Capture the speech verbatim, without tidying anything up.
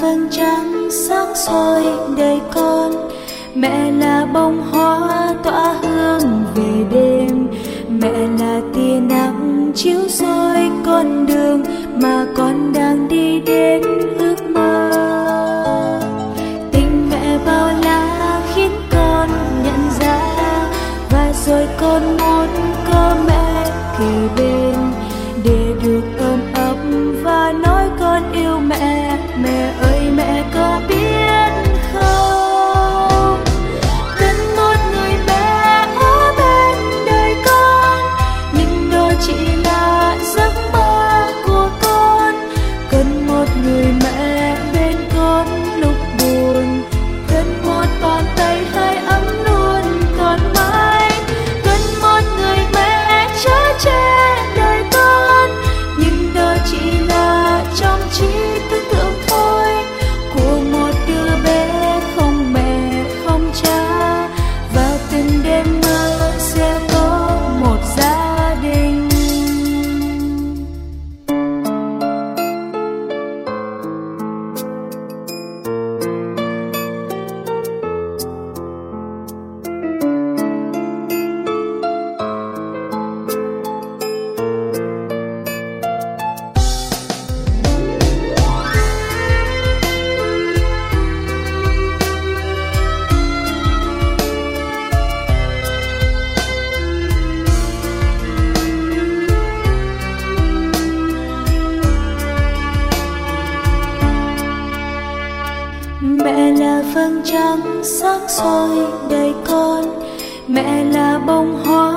vầng trăng sáng soi đời con, mẹ là bông hoa tỏa hương về đêm, mẹ là tia nắng chiếu soi con đường mà con đang đi đến ước mơ. Tình mẹ bao la khiến con nhận ra, và rồi con muốn có mẹ kề bên để được ôm ấp và nói con yêu mẹ. Mẹ ơi mẹ có biết không, cần một người mẹ ở bên đời con, nhưng đó chỉ là giấc mơ của con. Cần một người mẹ bên con lúc buồn, cần một bàn tay hai ấm luôn còn mãi. Cần một người mẹ chở che đời con, nhưng đó chỉ là trong trí tưởng tượng thôi, của một đứa bé không mẹ không cha. Vào từng đêm mơ sẽ có một gia đình. Mẹ là vầng trăng sáng soi đời con, mẹ là bông hoa